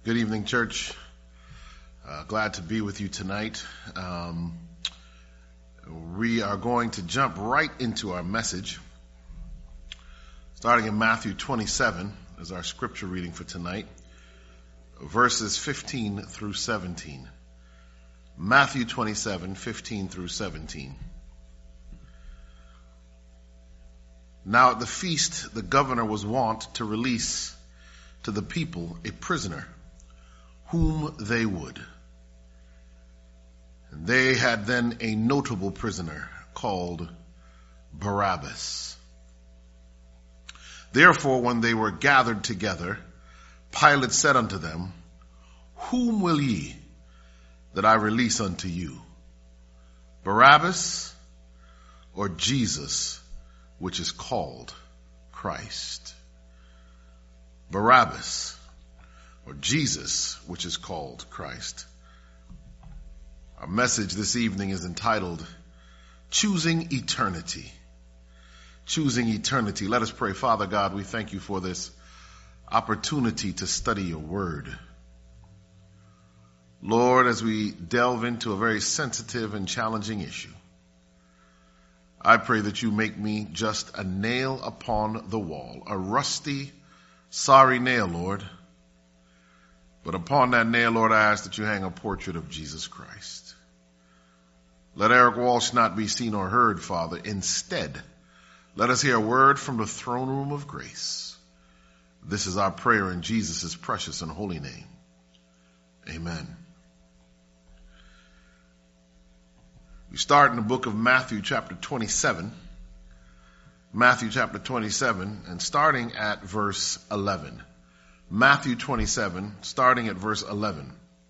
Good evening, church. Glad to be with you tonight. We are going to jump right into our message, starting in Matthew 27 as our scripture reading for tonight, verses 15 through 17. Matthew 27, 15 through 17. Now at the feast, the governor was wont to release to the people a prisoner, whom they would. And they had then a notable prisoner called Barabbas. Therefore, when they were gathered together, Pilate said unto them, Whom will ye that I release unto you, Barabbas or Jesus, which is called Christ? Barabbas or Jesus, which is called Christ. Our message this evening is entitled, Choosing Eternity. Choosing Eternity. Let us pray. Father God, we thank you for this opportunity to study your word. Lord, as we delve into a very sensitive and challenging issue, I pray that you make me just a nail upon the wall, a rusty, sorry nail, Lord. But upon that nail, Lord, I ask that you hang a portrait of Jesus Christ. Let Eric Walsh not be seen or heard, Father. Instead, let us hear a word from the throne room of grace. This is our prayer in Jesus' precious and holy name. Amen. We start in the book of Matthew chapter 27. Matthew chapter 27 and starting at verse 11. Matthew 27, starting at verse 11.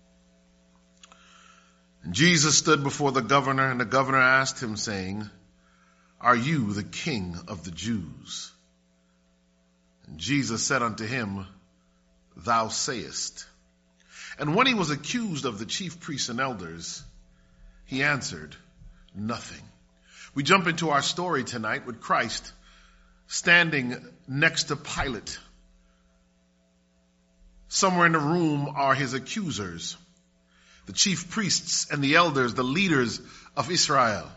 And Jesus stood before the governor, and the governor asked him, saying, Are you the king of the Jews? And Jesus said unto him, Thou sayest. And when he was accused of the chief priests and elders, he answered nothing. We jump into our story tonight with Christ standing next to Pilate. Somewhere in the room are his accusers, the chief priests and the elders, the leaders of Israel.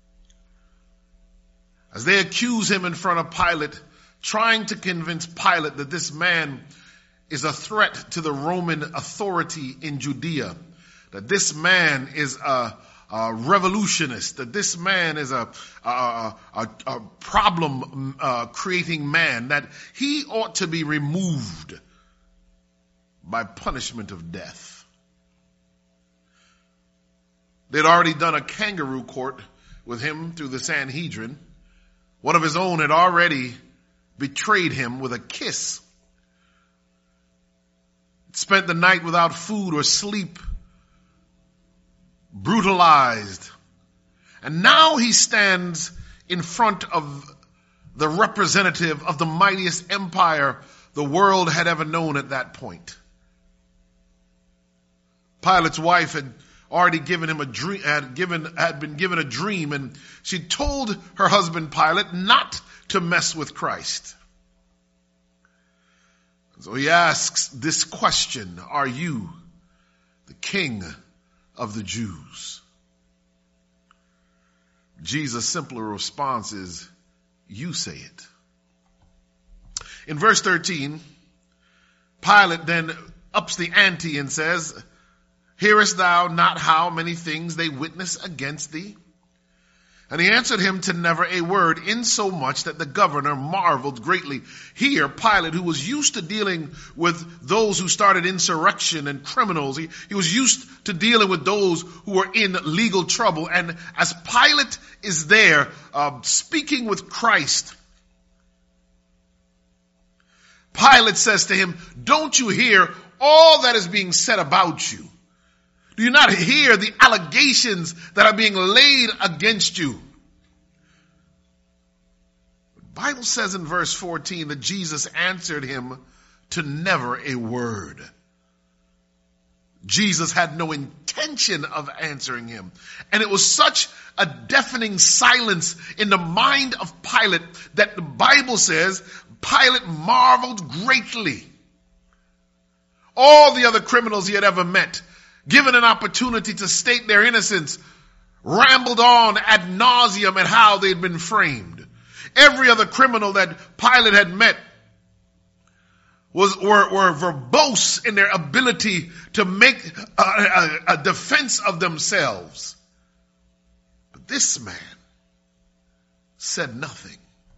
As they accuse him in front of Pilate, trying to convince Pilate that this man is a threat to the Roman authority in Judea, that this man is a revolutionist, that this man is a problem creating man, that he ought to be removed by punishment of death. They'd already done a kangaroo court with him through the Sanhedrin. One of his own had already betrayed him with a kiss. Spent the night without food or sleep, brutalized. And now he stands in front of the representative of the mightiest empire the world had ever known at that point. Pilate's wife had already given him a dream, had been given a dream, and she told her husband Pilate not to mess with Christ. So he asks this question, Are you the king of the Jews? Jesus' simpler response is, You say it. In verse 13, Pilate then ups the ante and says, Hearest thou not how many things they witness against thee? And he answered him to never a word, insomuch that the governor marveled greatly. Here, Pilate, who was used to dealing with those who started insurrection and criminals, he was used to dealing with those who were in legal trouble. And as Pilate is there speaking with Christ, Pilate says to him, Don't you hear all that is being said about you? Do you not hear the allegations that are being laid against you? The Bible says in verse 14 that Jesus answered him to never a word. Jesus had no intention of answering him. And it was such a deafening silence in the mind of Pilate that the Bible says Pilate marveled greatly. All the other criminals he had ever met, given an opportunity to state their innocence, rambled on ad nauseum at how they'd been framed. Every other criminal that Pilate had met were verbose in their ability to make a defense of themselves. But this man said nothing.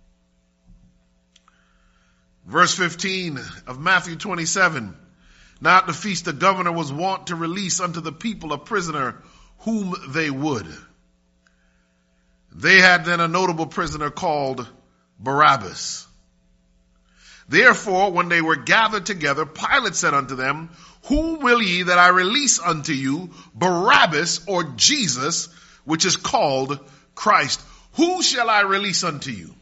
Verse 15 of Matthew 27. Now at the feast the governor was wont to release unto the people a prisoner whom they would. They had then a notable prisoner called Barabbas. Therefore, when they were gathered together, Pilate said unto them, Whom will ye that I release unto you, Barabbas or Jesus, which is called Christ? Who shall I release unto you?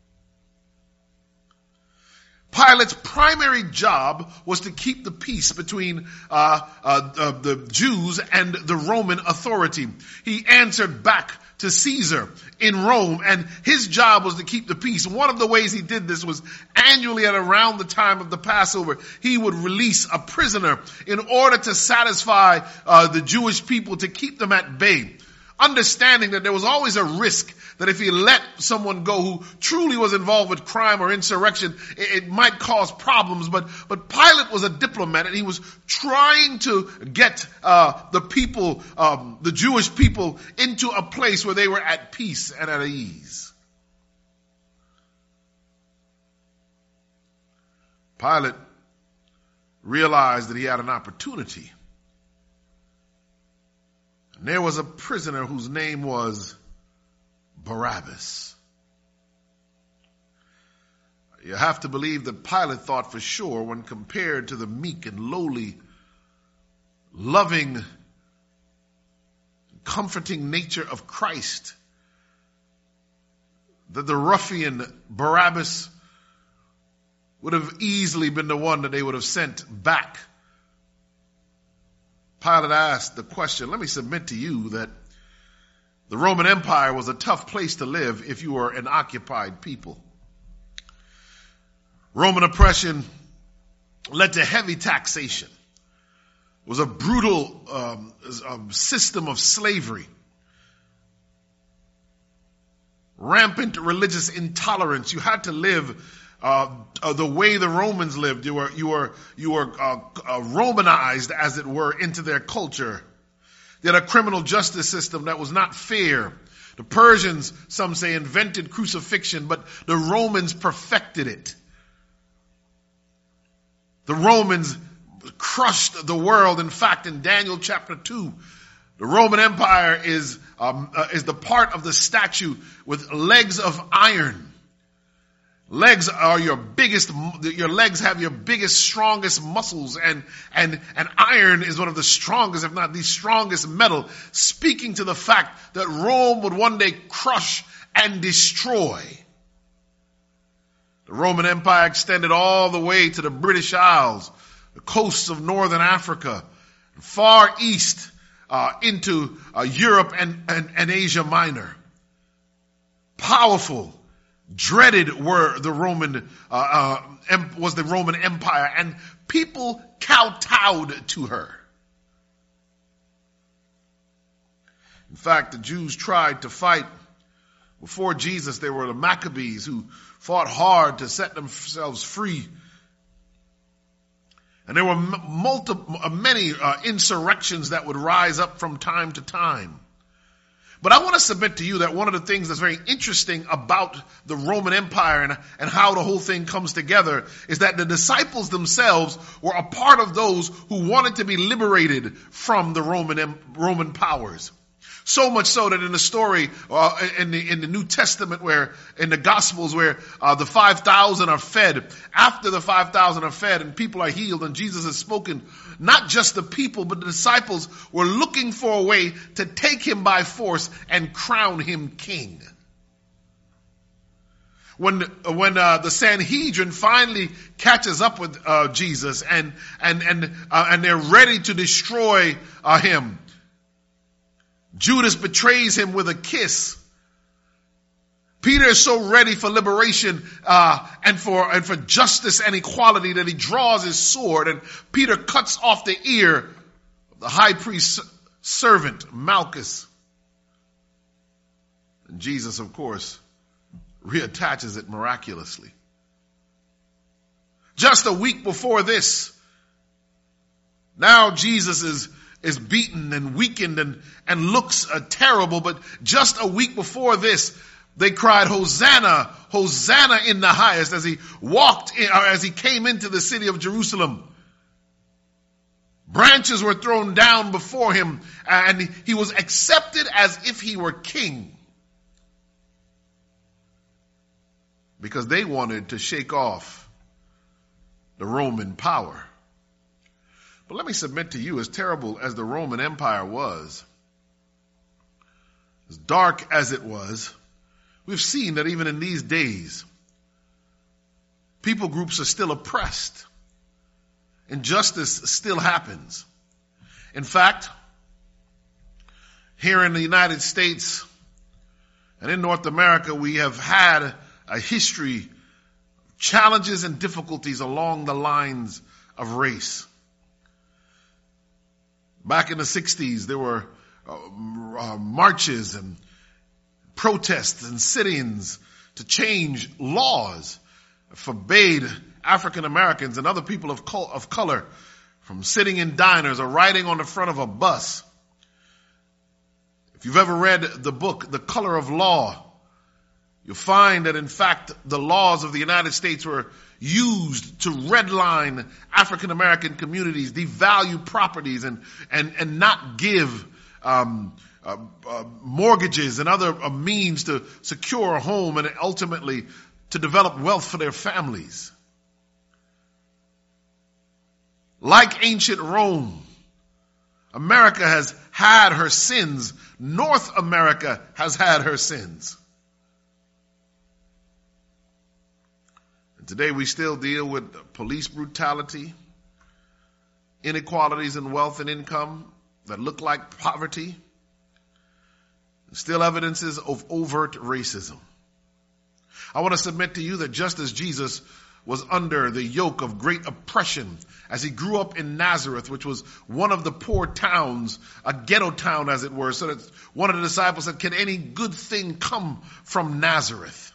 Pilate's primary job was to keep the peace between the Jews and the Roman authority. He answered back to Caesar in Rome, and his job was to keep the peace. One of the ways he did this was annually at around the time of the Passover, he would release a prisoner in order to satisfy the Jewish people, to keep them at bay. Understanding that there was always a risk that if he let someone go who truly was involved with crime or insurrection, it might cause problems. But Pilate was a diplomat, and he was trying to get the people, the Jewish people, into a place where they were at peace and at ease. Pilate realized that he had an opportunity. And there was a prisoner whose name was Barabbas. You have to believe that Pilate thought for sure, when compared to the meek and lowly, loving, comforting nature of Christ, that the ruffian Barabbas would have easily been the one that they would have sent back. Pilate asked the question, let me submit to you that the Roman Empire was a tough place to live if you were an occupied people. Roman oppression led to heavy taxation. It was a brutal system of slavery. Rampant religious intolerance. You had to live the way the Romans lived. You were Romanized, as it were, into their culture. They had a criminal justice system that was not fair. The Persians, some say, invented crucifixion, but the Romans perfected it. The Romans crushed the world. In fact, in Daniel chapter 2, the Roman Empire is the part of the statue with legs of iron. Legs are your legs have your biggest, strongest muscles, and iron is one of the strongest, if not the strongest metal, speaking to the fact that Rome would one day crush and destroy. The Roman Empire extended all the way to the British Isles, the coasts of northern Africa, far east into Europe and Asia Minor. Powerful, dreaded was the Roman Empire, and people kowtowed to her. In fact, the Jews tried to fight. Before Jesus, there were the Maccabees who fought hard to set themselves free. And there were many insurrections that would rise up from time to time. But I want to submit to you that one of the things that's very interesting about the Roman Empire and how the whole thing comes together is that the disciples themselves were a part of those who wanted to be liberated from the Roman powers. So much so that in the story in the New Testament, where in the Gospels, where the 5,000 are fed, after the 5,000 are fed and people are healed and Jesus has spoken, not just the people but the disciples were looking for a way to take him by force and crown him king. When the Sanhedrin finally catches up with Jesus and they're ready to destroy him, Judas betrays him with a kiss. Peter is so ready for liberation and for justice and equality that he draws his sword, and Peter cuts off the ear of the high priest's servant, Malchus. And Jesus, of course, reattaches it miraculously. Just a week before this, now Jesus is beaten and weakened and looks terrible, but just a week before this, they cried, Hosanna, Hosanna in the highest, as he walked in, or as he came into the city of Jerusalem. Branches were thrown down before him, and he was accepted as if he were king. Because they wanted to shake off the Roman power. But let me submit to you, as terrible as the Roman Empire was, as dark as it was, we've seen that even in these days, people groups are still oppressed. Injustice still happens. In fact, here in the United States and in North America, we have had a history of challenges and difficulties along the lines of race. Back in the 60s, there were marches and protests and sit-ins to change laws that forbade African Americans and other people of color from sitting in diners or riding on the front of a bus. If you've ever read the book, The Color of Law, you'll find that in fact the laws of the United States were used to redline African American communities, devalue properties, and not give mortgages and other means to secure a home and ultimately to develop wealth for their families. Like ancient Rome, America has had her sins. North America has had her sins. And today we still deal with police brutality, inequalities in wealth and income that look like poverty, and still evidences of overt racism. I want to submit to you that just as Jesus was under the yoke of great oppression as he grew up in Nazareth, which was one of the poor towns, a ghetto town as it were, so that one of the disciples said, can any good thing come from Nazareth?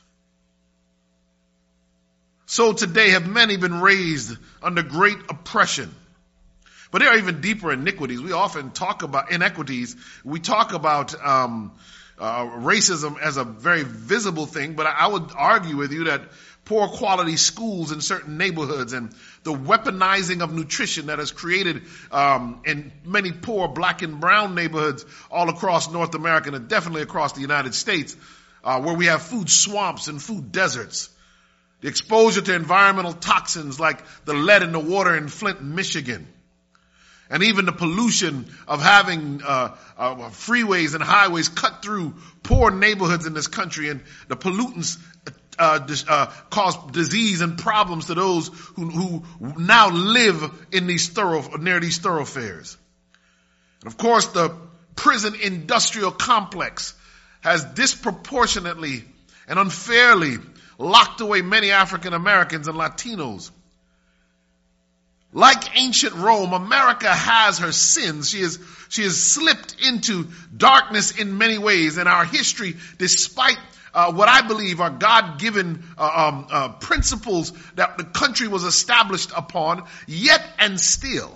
So today have many been raised under great oppression. But there are even deeper iniquities. We often talk about inequities. We talk about racism as a very visible thing, but I would argue with you that poor quality schools in certain neighborhoods and the weaponizing of nutrition that has created in many poor black and brown neighborhoods all across North America and definitely across the United States, where we have food swamps and food deserts. The exposure to environmental toxins like the lead in the water in Flint, Michigan. And even the pollution of having freeways and highways cut through poor neighborhoods in this country, and the pollutants cause disease and problems to those who now live in near these thoroughfares. And of course, the prison industrial complex has disproportionately and unfairly locked away many African Americans and Latinos. Like ancient Rome, America has her sins. She has slipped into darkness in many ways. And our history, despite what I believe are God-given principles that the country was established upon, yet and still,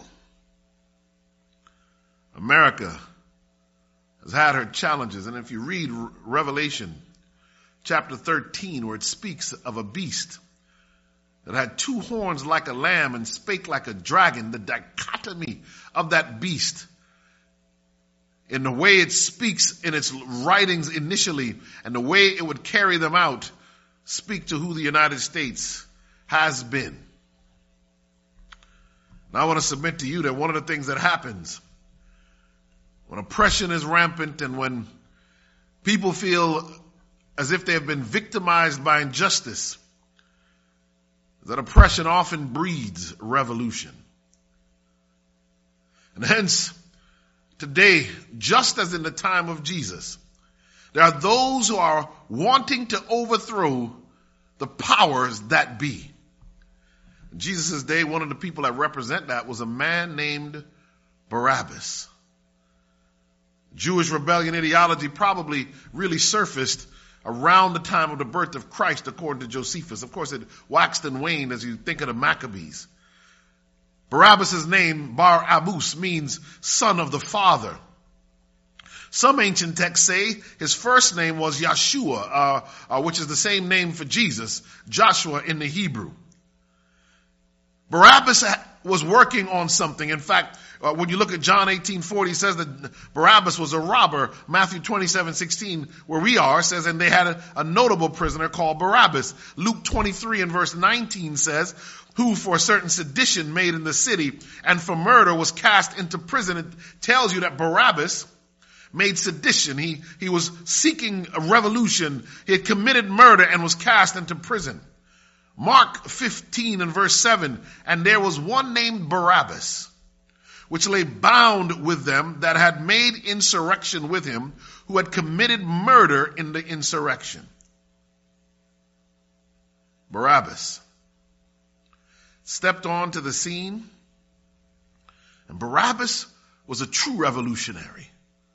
America has had her challenges. And if you read Revelation chapter 13, where it speaks of a beast that had two horns like a lamb and spake like a dragon, the dichotomy of that beast in the way it speaks in its writings initially and the way it would carry them out speak to who the United States has been. Now I want to submit to you that one of the things that happens when oppression is rampant and when people feel as if they have been victimized by injustice, that oppression often breeds revolution. And hence, today, just as in the time of Jesus, There are those who are wanting to overthrow the powers that be. In Jesus' day, one of the people that represent that was a man named Barabbas. Jewish rebellion ideology probably really surfaced around the time of the birth of Christ, according to Josephus. Of course, it waxed and waned as you think of the Maccabees. Barabbas' name, Bar Abus, means son of the father. Some ancient texts say his first name was Yeshua, which is the same name for Jesus, Joshua in the Hebrew. Barabbas was working on something. In fact, when you look at John 18:40, it says that Barabbas was a robber. Matthew 27:16, where we are, says, and they had a notable prisoner called Barabbas. Luke 23 and verse 19 says, who for a certain sedition made in the city and for murder was cast into prison. It tells you that Barabbas made sedition. He was seeking a revolution. He had committed murder and was cast into prison. Mark 15 and verse 7, and there was one named Barabbas, which lay bound with them that had made insurrection with him, who had committed murder in the insurrection. Barabbas stepped onto the scene, and Barabbas was a true revolutionary.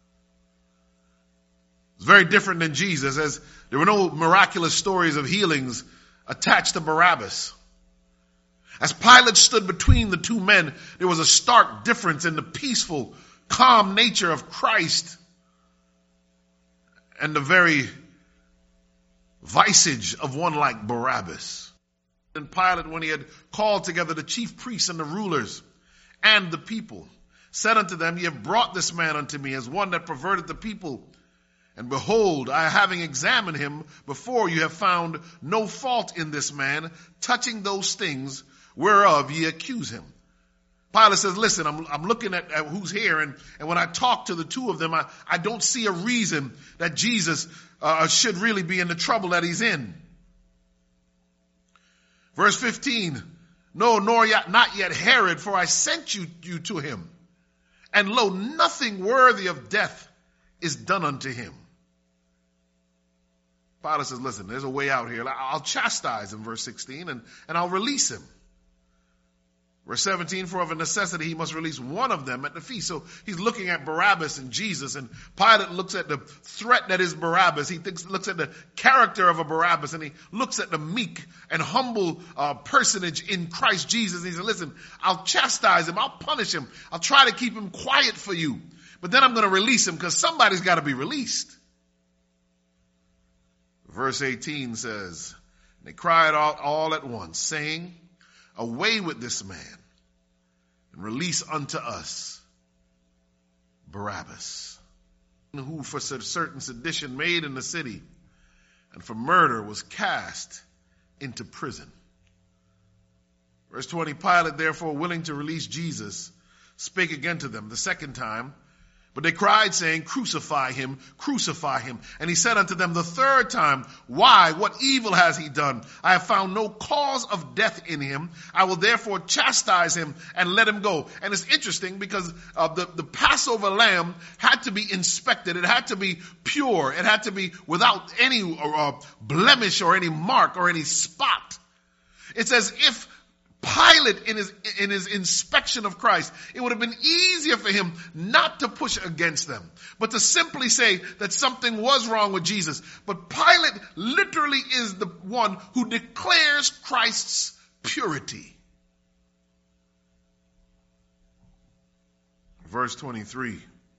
It's very different than Jesus, as there were no miraculous stories of healings attached to Barabbas. As Pilate stood between the two men, there was a stark difference in the peaceful, calm nature of Christ and the very visage of one like Barabbas. And Pilate, when he had called together the chief priests and the rulers and the people, said unto them, ye have brought this man unto me as one that perverted the people. And behold, I, having examined him before you, have found no fault in this man, touching those things whereof ye accuse him. Pilate says, listen, I'm looking at who's here, and when I talk to the two of them, I don't see a reason that Jesus should really be in the trouble that he's in. Verse 15, no, nor yet, not yet Herod, for I sent you to him. And lo, nothing worthy of death is done unto him. Pilate says, listen, there's a way out here. I'll chastise him, verse 16, and I'll release him. Verse 17, for of a necessity he must release one of them at the feast. So he's looking at Barabbas and Jesus, and Pilate looks at the threat that is Barabbas. He looks at the character of a Barabbas, and he looks at the meek and humble personage in Christ Jesus. And he said, listen, I'll chastise him. I'll punish him. I'll try to keep him quiet for you. But then I'm going to release him because somebody's got to be released. Verse 18 says, they cried out all at once, saying, away with this man, and release unto us Barabbas, who for certain sedition made in the city, and for murder was cast into prison. Verse 20, Pilate, therefore, willing to release Jesus, spake again to them the second time. But they cried, saying, crucify him, crucify him. And he said unto them the third time, why? What evil has he done? I have found no cause of death in him. I will therefore chastise him and let him go. And it's interesting because the Passover lamb had to be inspected. It had to be pure. It had to be without any blemish or any mark or any spot. It's as if Pilate, in his inspection of Christ, it would have been easier for him not to push against them, but to simply say that something was wrong with Jesus. But Pilate literally is the one who declares Christ's purity. Verse 23.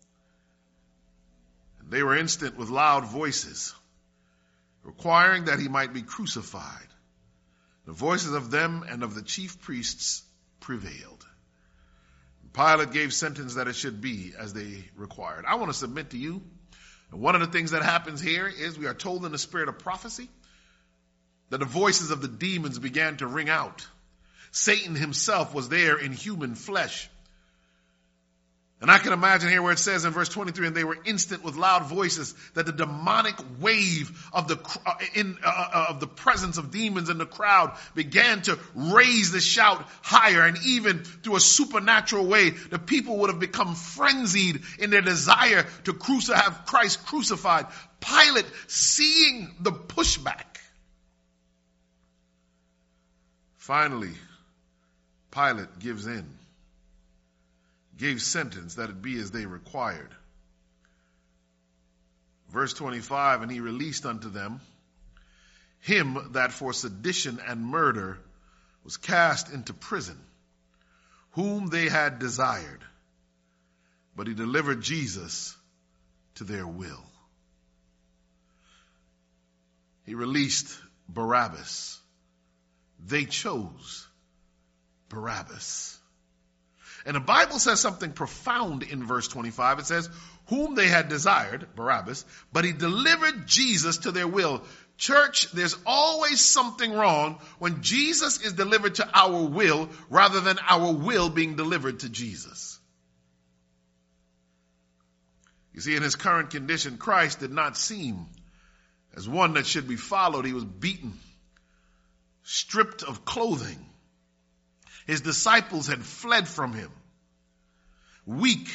They were instant with loud voices, requiring that he might be crucified. The voices of them and of the chief priests prevailed. Pilate gave sentence that it should be as they required. I want to submit to you, one of the things that happens here is we are told in the spirit of prophecy that the voices of the demons began to ring out. Satan himself was there in human flesh. And I can imagine here where it says in verse 23, and they were instant with loud voices, that the demonic wave of the presence of demons in the crowd began to raise the shout higher. And even through a supernatural way, the people would have become frenzied in their desire to have Christ crucified. Pilate, seeing the pushback, finally, Pilate gives in. Gave sentence that it be as they required. Verse 25, and he released unto them him that for sedition and murder was cast into prison, whom they had desired, but he delivered Jesus to their will. He released Barabbas. They chose Barabbas. And the Bible says something profound in verse 25. It says, whom they had desired, Barabbas, but he delivered Jesus to their will. Church, there's always something wrong when Jesus is delivered to our will rather than our will being delivered to Jesus. You see, in his current condition, Christ did not seem as one that should be followed. He was beaten, stripped of clothing. His disciples had fled from him. Weak,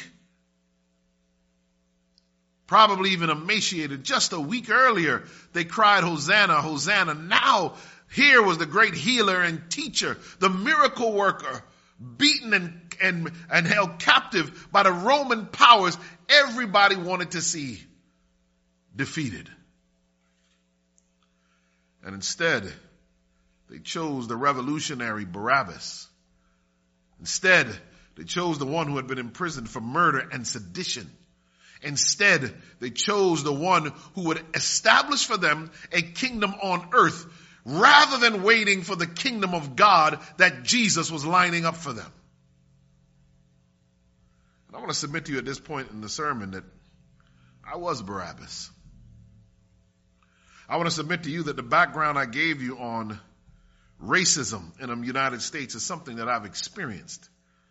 probably even emaciated. Just a week earlier, they cried, Hosanna, Hosanna. Now, here was the great healer and teacher, the miracle worker, beaten and held captive by the Roman powers everybody wanted to see defeated. And instead, they chose the revolutionary Barabbas. Instead, they chose the one who had been imprisoned for murder and sedition. Instead, they chose the one who would establish for them a kingdom on earth rather than waiting for the kingdom of God that Jesus was lining up for them. And I want to submit to you at this point in the sermon that I was Barabbas. I want to submit to you that the background I gave you on racism in the United States is something that I've experienced.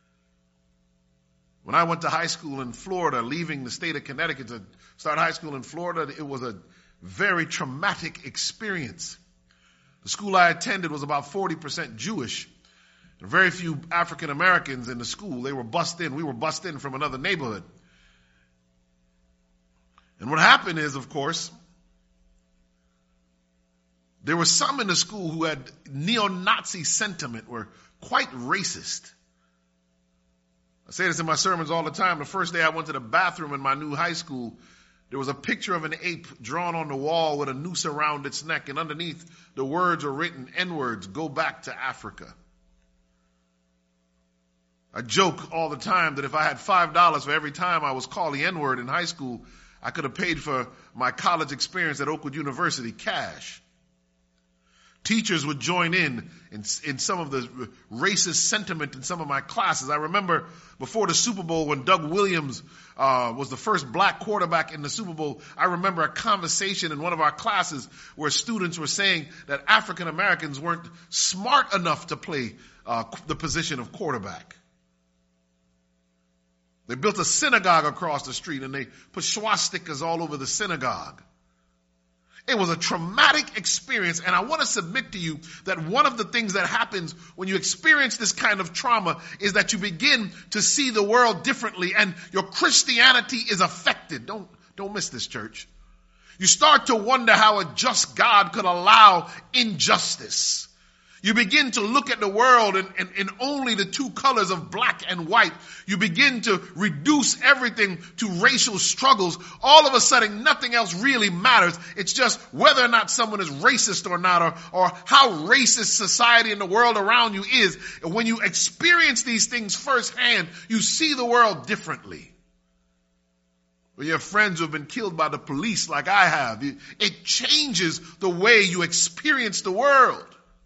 When I went to high school in Florida, leaving the state of Connecticut to start high school in Florida, it was a very traumatic experience. The school I attended was about 40% Jewish. There were very few African Americans in the school. They were bussed in. We were bussed in from another neighborhood. And what happened is, of course, there were some in the school who had neo-Nazi sentiment, were quite racist. I say this in my sermons all the time. The first day I went to the bathroom in my new high school, there was a picture of an ape drawn on the wall with a noose around its neck, and underneath the words were written, N-words, go back to Africa. I joke all the time that if I had $5 for every time I was called the N-word in high school, I could have paid for my college experience at Oakwood University cash. Teachers would join in some of the racist sentiment in some of my classes. I remember before the Super Bowl when Doug Williams was the first black quarterback in the Super Bowl, I remember a conversation in one of our classes where students were saying that African Americans weren't smart enough to play the position of quarterback. They built a synagogue across the street and they put swastikas all over the synagogue. It was a traumatic experience, and I want to submit to you that one of the things that happens when you experience this kind of trauma is that you begin to see the world differently, and your Christianity is affected. Don't miss this, church. You start to wonder how a just God could allow injustice. You begin to look at the world in only the two colors of black and white. You begin to reduce everything to racial struggles. All of a sudden, nothing else really matters. It's just whether or not someone is racist or not, or how racist society and the world around you is. And when you experience these things firsthand, you see the world differently. When you have friends who have been killed by the police like I have, it changes the way you experience the world.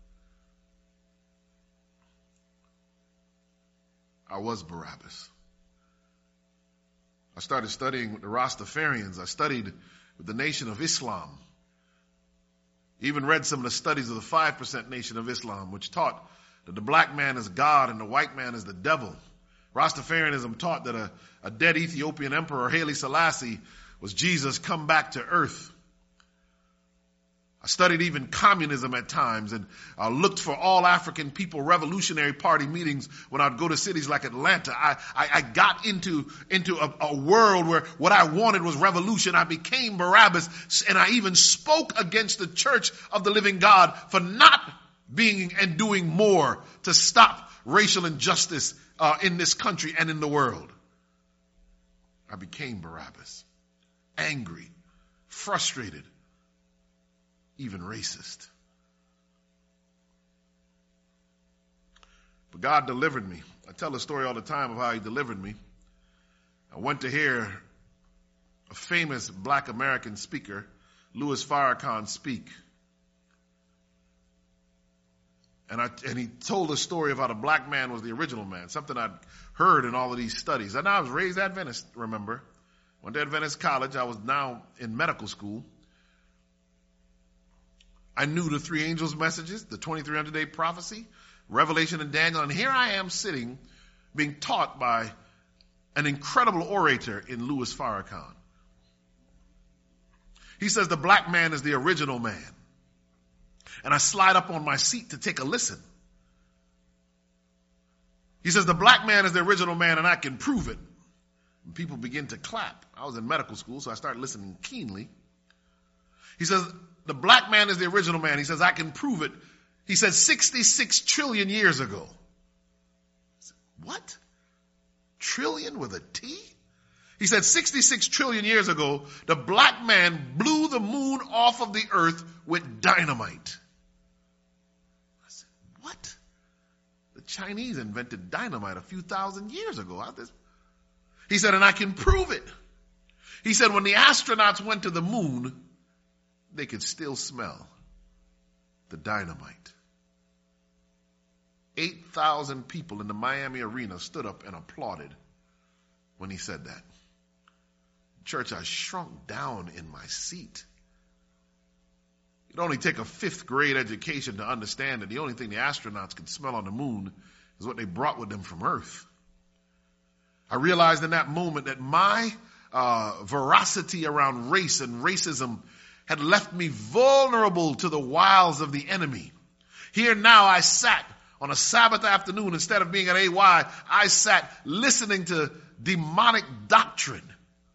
I was Barabbas. I started studying with the Rastafarians. I studied with the Nation of Islam. Even read some of the studies of the 5% Nation of Islam, which taught that the black man is God and the white man is the devil. Rastafarianism taught that a dead Ethiopian emperor, Haile Selassie, was Jesus come back to earth. I studied even communism at times and looked for all African people Revolutionary Party meetings when I'd go to cities like Atlanta. I got into a world where what I wanted was revolution. I became Barabbas, and I even spoke against the Church of the Living God for not being and doing more to stop racial injustice in this country and in the world. I became Barabbas, angry, frustrated, even racist. But God delivered me. I tell the story all the time of how he delivered me. I went to hear a famous black American speaker, Louis Farrakhan, speak. And he told a story of how the black man was the original man, something I'd heard in all of these studies. And I was raised Adventist, remember. Went to Adventist college. I was now in medical school. I knew the three angels' messages, the 2300-day prophecy, Revelation and Daniel, and here I am sitting being taught by an incredible orator in Louis Farrakhan. He says the black man is the original man. And I slide up on my seat to take a listen. He says the black man is the original man and I can prove it. And people begin to clap. I was in medical school, so I started listening keenly. He says, the black man is the original man. He says, I can prove it. He said 66 trillion years ago. I said, what? Trillion with a T? He said 66 trillion years ago, the black man blew the moon off of the earth with dynamite. I said, what? The Chinese invented dynamite a few thousand years ago. He said, and I can prove it. He said, when the astronauts went to the moon, they could still smell the dynamite. 8,000 people in the Miami arena stood up and applauded when he said that. Church, I shrunk down in my seat. It'd only take a 5th grade education to understand that the only thing the astronauts could smell on the moon is what they brought with them from Earth. I realized in that moment that my veracity around race and racism had left me vulnerable to the wiles of the enemy. Here now I sat on a Sabbath afternoon, instead of being at AY, I sat listening to demonic doctrine.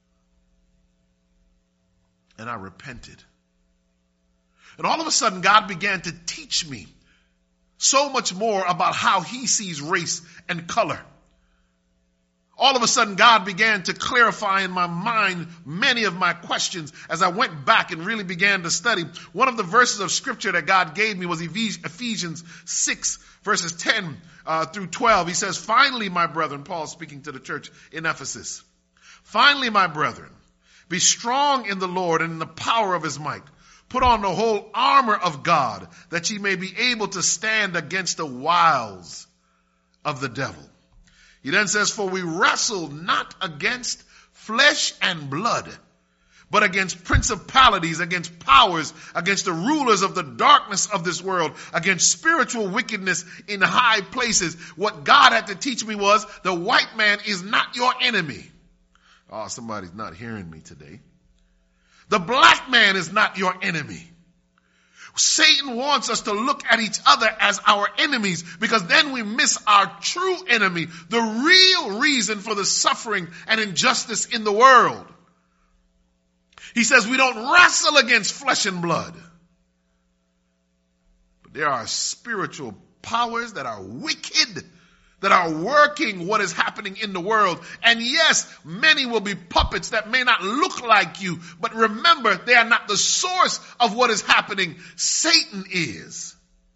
And I repented. And all of a sudden God began to teach me so much more about how he sees race and color. All of a sudden, God began to clarify in my mind many of my questions as I went back and really began to study. One of the verses of scripture that God gave me was Ephesians 6, verses 10 through 12. He says, finally, my brethren, Paul speaking to the church in Ephesus, finally, my brethren, be strong in the Lord and in the power of his might. Put on the whole armor of God, that ye may be able to stand against the wiles of the devil. He then says, for we wrestle not against flesh and blood, but against principalities, against powers, against the rulers of the darkness of this world, against spiritual wickedness in high places. What God had to teach me was the white man is not your enemy. Oh, somebody's not hearing me today. The black man is not your enemy. Satan wants us to look at each other as our enemies, because then we miss our true enemy, the real reason for the suffering and injustice in the world. He says we don't wrestle against flesh and blood, but there are spiritual powers that are wicked, that are working what is happening in the world. And yes, many will be puppets that may not look like you, but remember, they are not the source of what is happening. Satan is.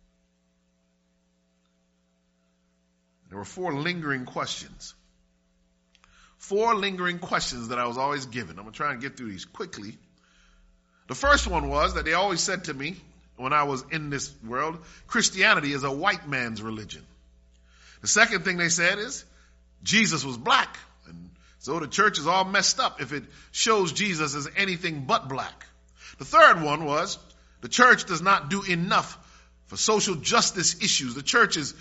There were 4 lingering questions. 4 lingering questions that I was always given. I'm going to try and get through these quickly. The first one was that they always said to me when I was in this world, Christianity is a white man's religion. The second thing they said is Jesus was black, and so the church is all messed up if it shows Jesus as anything but black. The third one was the church does not do enough for social justice issues. The church is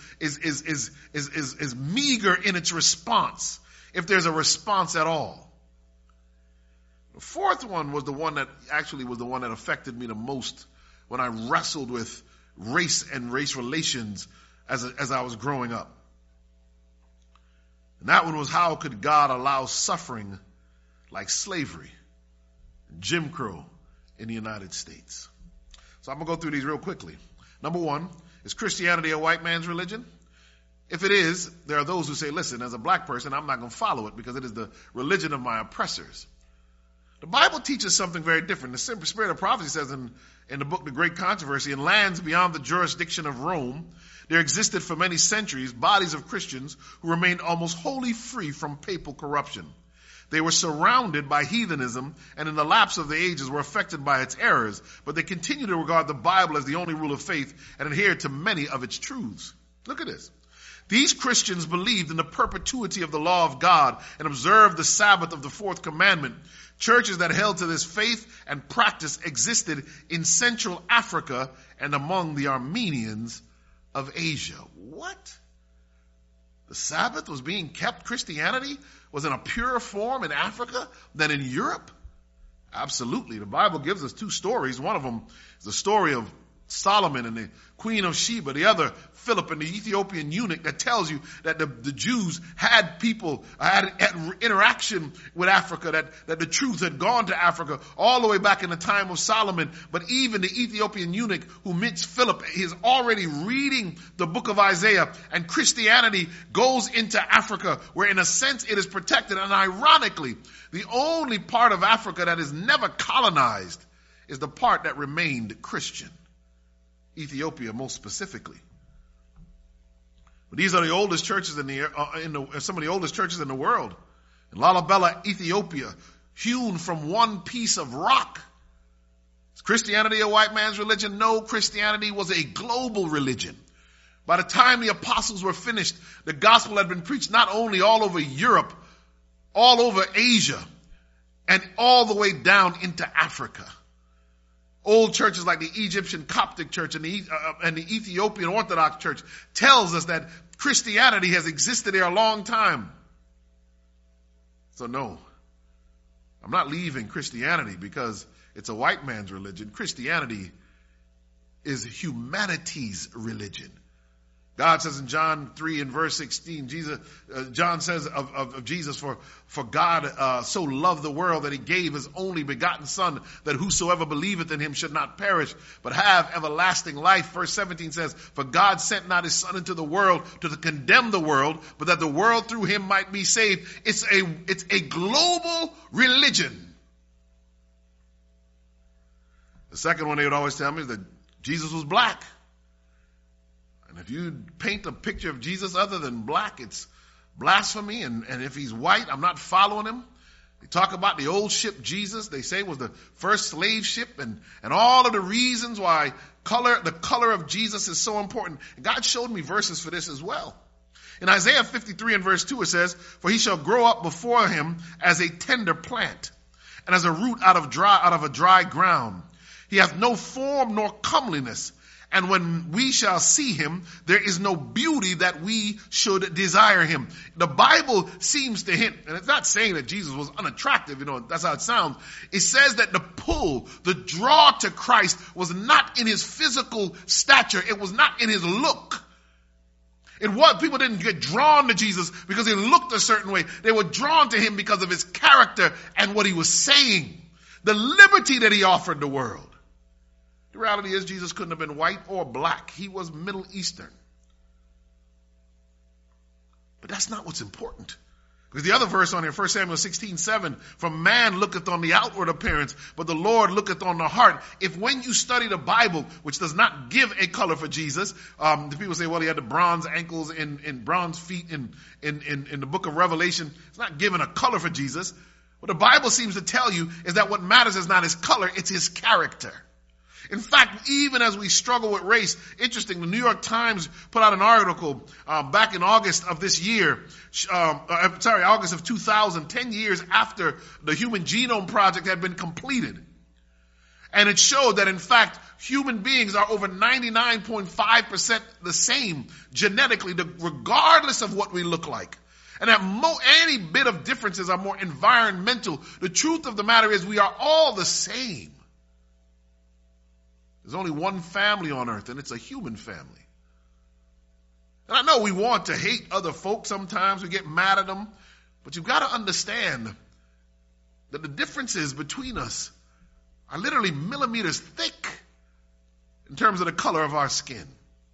meager in its response, if there's a response at all. The fourth one was the one that affected me the most when I wrestled with race and race relations as I was growing up. And that one was, how could God allow suffering like slavery and Jim Crow in the United States? So I'm going to go through these real quickly. Number one, is Christianity a white man's religion? If it is, there are those who say, listen, as a black person, I'm not going to follow it because it is the religion of my oppressors. The Bible teaches something very different. The spirit of prophecy says in the book, The Great Controversy, in lands beyond the jurisdiction of Rome, there existed for many centuries bodies of Christians who remained almost wholly free from papal corruption. They were surrounded by heathenism and in the lapse of the ages were affected by its errors, but they continued to regard the Bible as the only rule of faith and adhered to many of its truths. Look at this. These Christians believed in the perpetuity of the law of God and observed the Sabbath of the fourth commandment. Churches that held to this faith and practice existed in Central Africa and among the Armenians of Asia. What? The Sabbath was being kept? Christianity was in a purer form in Africa than in Europe? Absolutely. The Bible gives us two stories. One of them is the story of Solomon and the Queen of Sheba, the other Philip and the Ethiopian eunuch, that tells you that the Jews had interaction with Africa, that the truth had gone to Africa all the way back in the time of Solomon. But even the Ethiopian eunuch who meets Philip is already reading the book of Isaiah, and Christianity goes into Africa where in a sense it is protected. And ironically, the only part of Africa that is never colonized is the part that remained Christian. Ethiopia, most specifically. But these are the oldest churches some of the oldest churches in the world. In Lalibela, Ethiopia, hewn from one piece of rock. Is Christianity a white man's religion? No, Christianity was a global religion. By the time the apostles were finished, the gospel had been preached not only all over Europe, all over Asia, and all the way down into Africa. Old churches like the Egyptian Coptic Church and the Ethiopian Orthodox Church tells us that Christianity has existed there a long time. So no, I'm not leaving Christianity because it's a white man's religion. Christianity is humanity's religion. God says in John 3 and verse 16, John says of Jesus, for God so loved the world that he gave his only begotten Son, that whosoever believeth in him should not perish, but have everlasting life. Verse 17 says, for God sent not his Son into the world to condemn the world, but that the world through him might be saved. It's a global religion. The second one they would always tell me is that Jesus was black. And if you paint a picture of Jesus other than black, it's blasphemy. And if he's white, I'm not following him. They talk about the old ship Jesus, they say was the first slave ship, and all of the reasons why the color of Jesus is so important. And God showed me verses for this as well. In Isaiah 53 and verse 2 it says, for he shall grow up before him as a tender plant, and as a root out of a dry ground. He hath no form nor comeliness. And when we shall see him, there is no beauty that we should desire him. The Bible seems to hint, and it's not saying that Jesus was unattractive, that's how it sounds. It says that the draw to Christ was not in his physical stature. It was not in his look. People didn't get drawn to Jesus because he looked a certain way. They were drawn to him because of his character and what he was saying. The liberty that he offered the world. The reality is Jesus couldn't have been white or black. He was Middle Eastern. But that's not what's important. Because the other verse on here, 1 Samuel 16:7, for man looketh on the outward appearance, but the Lord looketh on the heart. If when you study the Bible, which does not give a color for Jesus, the people say, well, he had the bronze ankles and bronze feet in the book of Revelation. It's not giving a color for Jesus. What the Bible seems to tell you is that what matters is not his color, it's his character. In fact, even as we struggle with race, interesting, the New York Times put out an article back in August of this year, August of 2000, 10 years after the Human Genome Project had been completed. And it showed that, in fact, human beings are over 99.5% the same genetically, regardless of what we look like. And that any bit of differences are more environmental. The truth of the matter is we are all the same. There's only one family on earth, and it's a human family. And I know we want to hate other folks sometimes. We get mad at them. But you've got to understand that the differences between us are literally millimeters thick in terms of the color of our skin.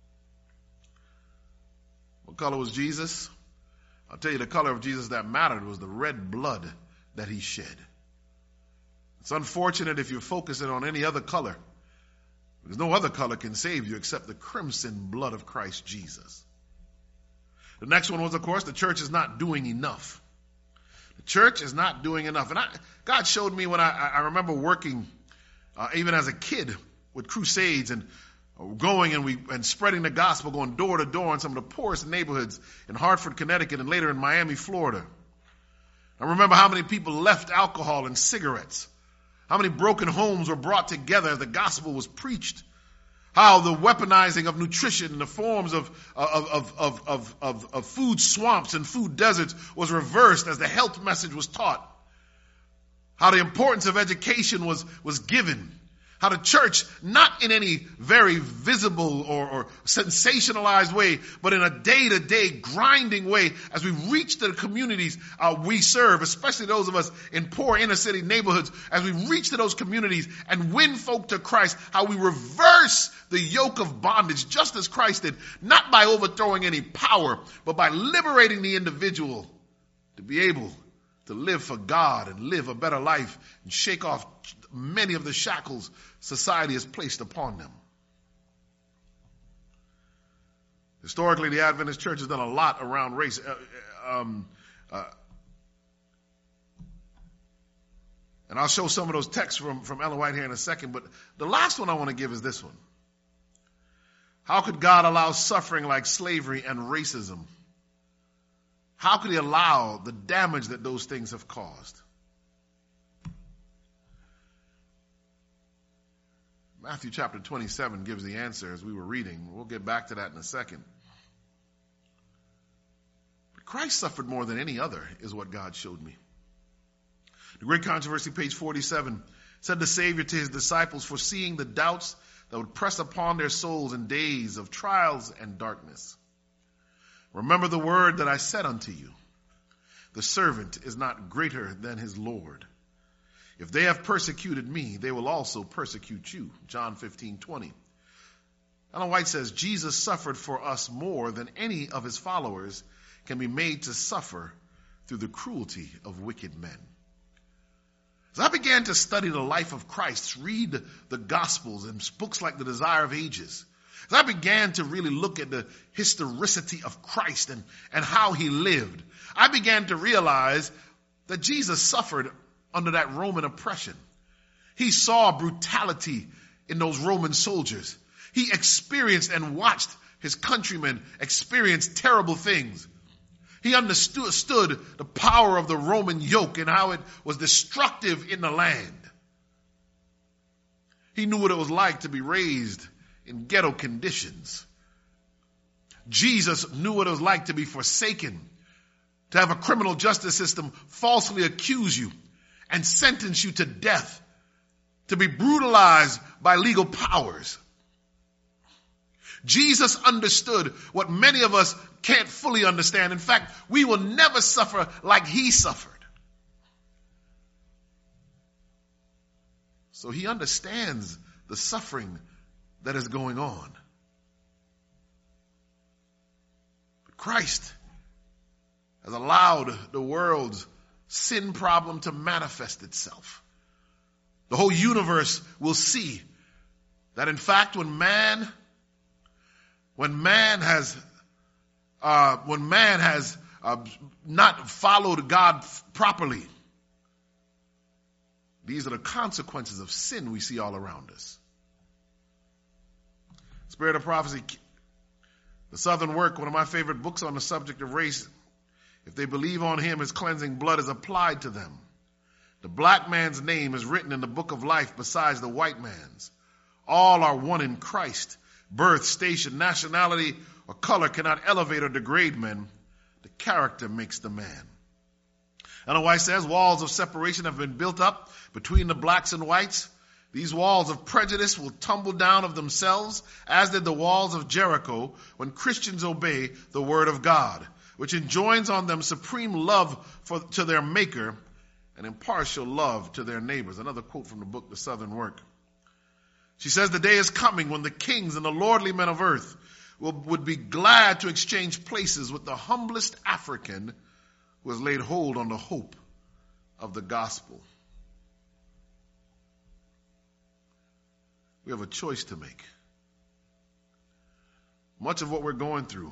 What color was Jesus? I'll tell you, the color of Jesus that mattered was the red blood that he shed. It's unfortunate if you're focusing on any other color, because no other color can save you except the crimson blood of Christ Jesus. The next one was, of course, the church is not doing enough. The church is not doing enough. And God showed me when I remember working, even as a kid, with crusades and going and spreading the gospel, going door to door in some of the poorest neighborhoods in Hartford, Connecticut, and later in Miami, Florida. I remember how many people left alcohol and cigarettes, how many broken homes were brought together as the gospel was preached, how the weaponizing of nutrition in the forms of food swamps and food deserts was reversed as the health message was taught, how the importance of education was given, how the church, not in any very visible or sensationalized way, but in a day-to-day grinding way, as we reach the communities we serve, especially those of us in poor inner-city neighborhoods, as we reach to those communities and win folk to Christ, how we reverse the yoke of bondage, just as Christ did, not by overthrowing any power, but by liberating the individual to be able to live for God and live a better life and shake off many of the shackles society has placed upon them. Historically, the Adventist Church has done a lot around race. And I'll show some of those texts from Ellen White here in a second, but the last one I want to give is this one. How could God allow suffering like slavery and racism? How could he allow the damage that those things have caused? Matthew chapter 27 gives the answer as we were reading. We'll get back to that in a second. But Christ suffered more than any other, is what God showed me. The Great Controversy, page 47, said the Savior to his disciples, foreseeing the doubts that would press upon their souls in days of trials and darkness. Remember the word that I said unto you. The servant is not greater than his Lord. If they have persecuted me, they will also persecute you. John 15:20. Ellen White says, Jesus suffered for us more than any of his followers can be made to suffer through the cruelty of wicked men. As I began to study the life of Christ, read the Gospels and books like The Desire of Ages, as I began to really look at the historicity of Christ and how he lived, I began to realize that Jesus suffered under that Roman oppression. He saw brutality in those Roman soldiers. He experienced and watched his countrymen experience terrible things. He understood the power of the Roman yoke and how it was destructive in the land. He knew what it was like to be raised in ghetto conditions. Jesus knew what it was like to be forsaken, to have a criminal justice system falsely accuse you and sentence you to death, to be brutalized by legal powers. Jesus understood what many of us can't fully understand. In fact, we will never suffer like he suffered. So he understands the suffering that is going on. But Christ has allowed the world's sin problem to manifest itself. The whole universe will see that, in fact, when man has not followed God properly, these are the consequences of sin we see all around us. Spirit of Prophecy, the Southern Work, one of my favorite books on the subject of race. If they believe on him, his cleansing blood is applied to them. The black man's name is written in the book of life besides the white man's. All are one in Christ. Birth, station, nationality, or color cannot elevate or degrade men. The character makes the man. Ellen White says walls of separation have been built up between the blacks and whites. These walls of prejudice will tumble down of themselves, as did the walls of Jericho, when Christians obey the word of God, which enjoins on them supreme love to their Maker and impartial love to their neighbors. Another quote from the book, The Southern Work. She says, the day is coming when the kings and the lordly men of earth would be glad to exchange places with the humblest African who has laid hold on the hope of the gospel. We have a choice to make. Much of what we're going through,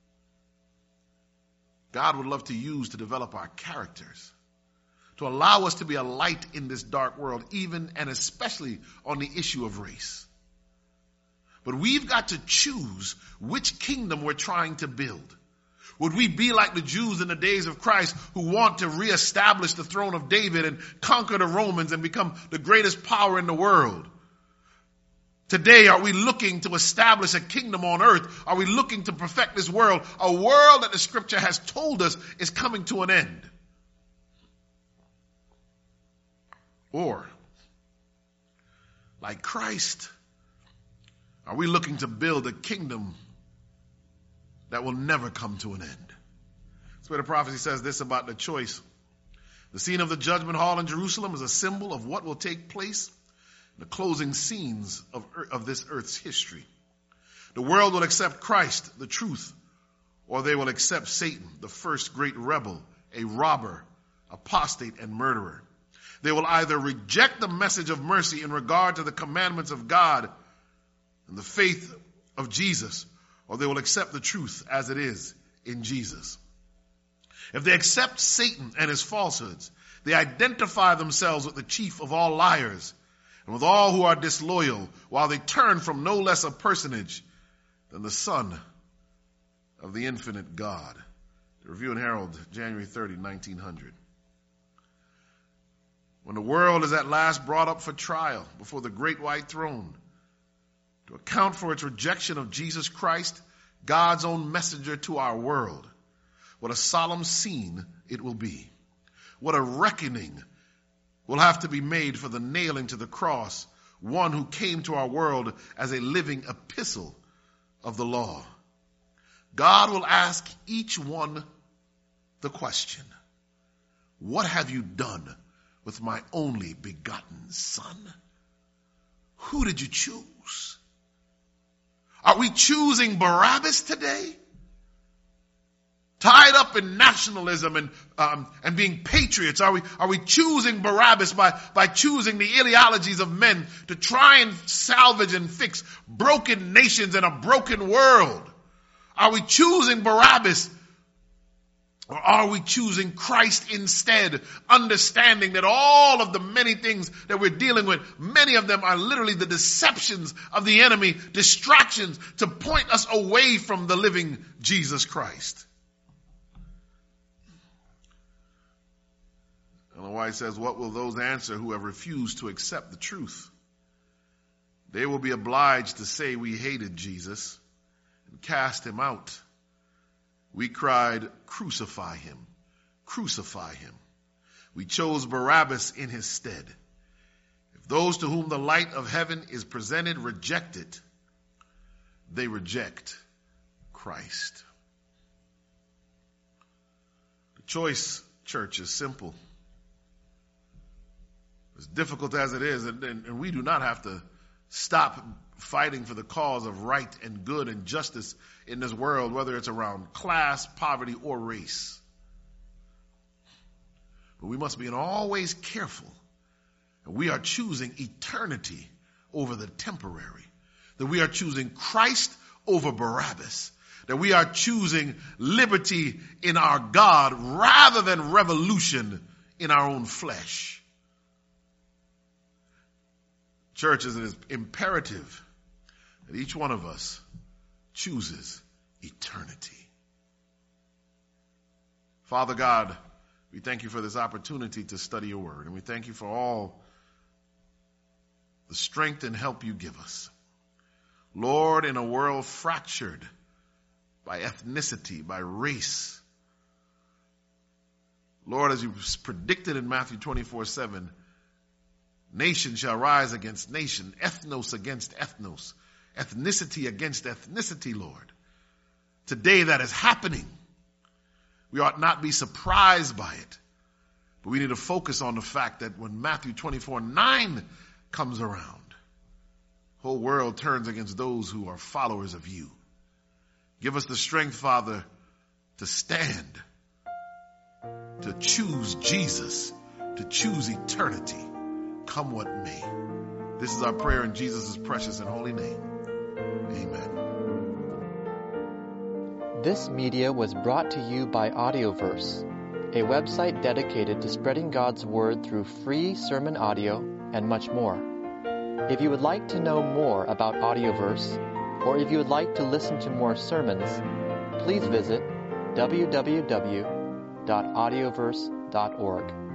God would love to use to develop our characters, to allow us to be a light in this dark world, even and especially on the issue of race. But we've got to choose which kingdom we're trying to build. Would we be like the Jews in the days of Christ who want to reestablish the throne of David and conquer the Romans and become the greatest power in the world? Today, are we looking to establish a kingdom on earth? Are we looking to perfect this world? A world that the scripture has told us is coming to an end. Or, like Christ, are we looking to build a kingdom that will never come to an end? That's where the prophecy says this about the choice. The scene of the judgment hall in Jerusalem is a symbol of what will take place in the closing scenes of this earth's history. The world will accept Christ, the truth, or they will accept Satan, the first great rebel, a robber, apostate, and murderer. They will either reject the message of mercy in regard to the commandments of God and the faith of Jesus, or they will accept the truth as it is in Jesus. If they accept Satan and his falsehoods, they identify themselves with the chief of all liars and with all who are disloyal, while they turn from no less a personage than the Son of the infinite God. The Review and Herald, January 30, 1900. When the world is at last brought up for trial before the great white throne to account for its rejection of Jesus Christ, God's own messenger to our world, what a solemn scene it will be. What a reckoning will have to be made for the nailing to the cross one who came to our world as a living epistle of the law. God will ask each one the question, what have you done with my only begotten Son? Who did you choose? Are we choosing Barabbas today? Tied up in nationalism and being patriots, are we choosing Barabbas by choosing the ideologies of men to try and salvage and fix broken nations in a broken world? Are we choosing Barabbas, or are we choosing Christ instead, understanding that all of the many things that we're dealing with, many of them are literally the deceptions of the enemy, distractions to point us away from the living Jesus Christ? Ellen White says, what will those answer who have refused to accept the truth? They will be obliged to say we hated Jesus and cast him out. We cried, crucify him, crucify him. We chose Barabbas in his stead. If those to whom the light of heaven is presented reject it, they reject Christ. The choice, church, is simple. As difficult as it is, and we do not have to stop fighting for the cause of right and good and justice in this world, whether it's around class, poverty, or race. But we must be in always careful. And we are choosing eternity over the temporary. That we are choosing Christ over Barabbas. That we are choosing liberty in our God rather than revolution in our own flesh. Church, it is imperative that each one of us chooses eternity. Father God, we thank you for this opportunity to study your word. And we thank you for all the strength and help you give us. Lord, in a world fractured by ethnicity, by race, Lord, as you predicted in Matthew 24:7, nation shall rise against nation, ethnos against ethnos, ethnicity against ethnicity, Lord. Today that is happening. We ought not be surprised by it, but we need to focus on the fact that when Matthew 24:9 comes around, the whole world turns against those who are followers of you. Give us the strength, Father, to stand, to choose Jesus, to choose eternity, come what may. This is our prayer in Jesus' precious and holy name. Amen. This media was brought to you by Audioverse, a website dedicated to spreading God's Word through free sermon audio and much more. If you would like to know more about Audioverse, or if you would like to listen to more sermons, please visit www.audioverse.org.